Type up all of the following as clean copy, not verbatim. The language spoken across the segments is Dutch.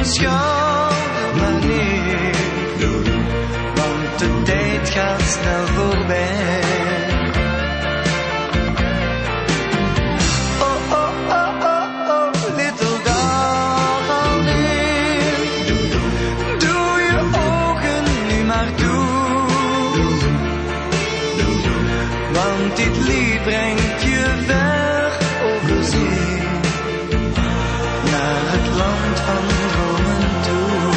schouder maar neer, want de tijd gaat snel voorbij. Oh, oh, oh, oh, oh, little darling, doe je ogen nu maar toe, want dit lied brengt je ver over zee, naar het land van dromen toe.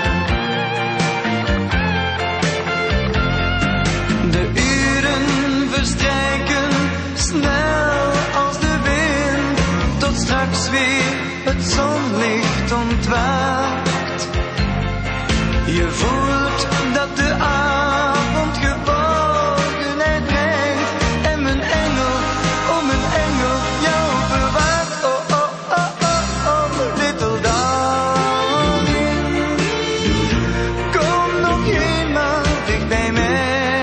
De uren verstrijken snel als de wind, tot straks weer het zonlicht ontwaakt. Je voelt dat de avond geborgenheid brengt en mijn engel, oh mijn engel, jou bewaart. Oh, oh, oh, oh, oh, little darling, kom nog eenmaal dicht bij mij.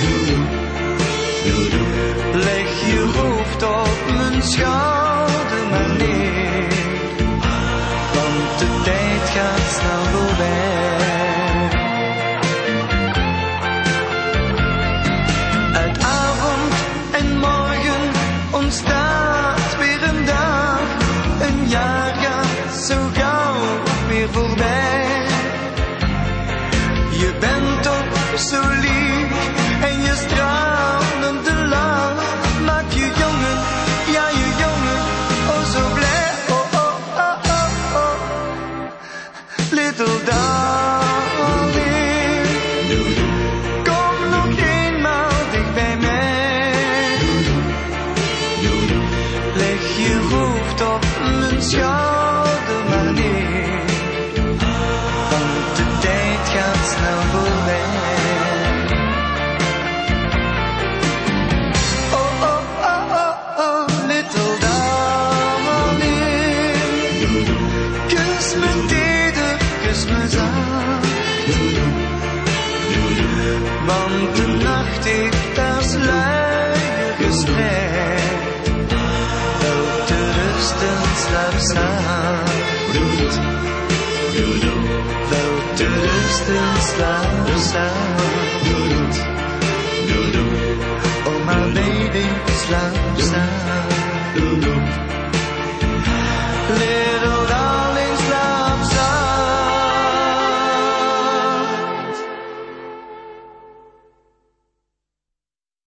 Leg je hoofd op mijn schouder maar neer, want de tijd gaat snel voorbij. Uit avond en morgen ontstaat weer een dag, een jaar gaat zo gauw weer voorbij. Je bent toch zo lief en je stralende lach maakt je jongen, ja je jongen, oh zo blij. Oh, oh, oh, oh, oh, little darling, kom nog eenmaal dicht bij mij. Leg je hoofd op mijn schouder maar neer, want de tijd gaat snel voorbij. Oh, oh, oh, oh, oh, little darling, kus me teder, kus me zacht, want de nacht heeft haar sluier gespreid. Wel te rusten, slaap zacht, wel te rusten, slaap zacht. Oh my baby, slaap zacht.